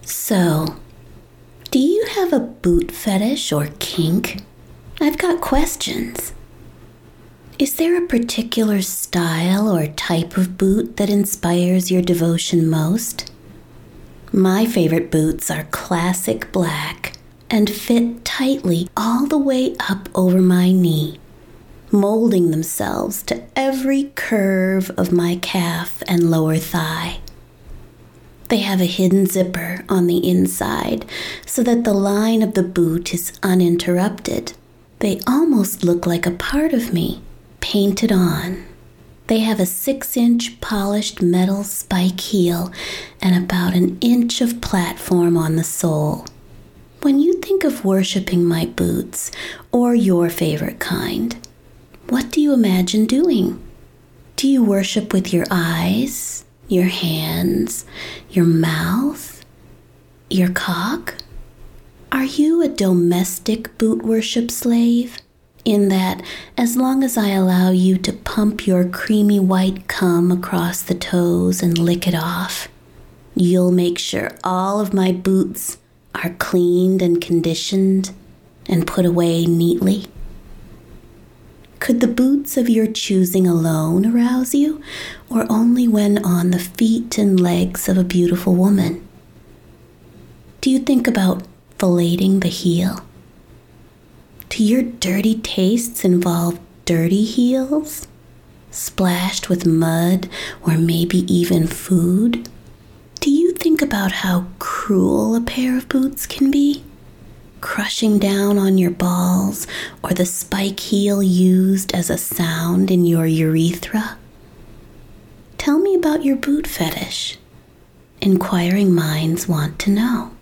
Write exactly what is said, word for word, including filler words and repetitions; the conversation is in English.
So, do you have a boot fetish or kink? I've got questions. Is there a particular style or type of boot that inspires your devotion most? My favorite boots are classic black and fit tightly all the way up over my knee, molding themselves to every curve of my calf and lower thigh. They have a hidden zipper on the inside so that the line of the boot is uninterrupted. They almost look like a part of me, painted on. They have a six-inch polished metal spike heel and about an inch of platform on the sole. When you think of worshiping my boots, or your favorite kind, what do you imagine doing? Do you worship with your eyes, your hands, your mouth, your cock? Are you a domestic boot worship slave? In that, as long as I allow you to pump your creamy white cum across the toes and lick it off, you'll make sure all of my boots are cleaned and conditioned and put away neatly? Could the boots of your choosing alone arouse you, or only when on the feet and legs of a beautiful woman? Do you think about filleting the heel? Do your dirty tastes involve dirty heels, splashed with mud or maybe even food? Do you think about how cruel a pair of boots can be? Crushing down on your balls, or the spike heel used as a sound in your urethra? Tell me about your boot fetish. Inquiring minds want to know.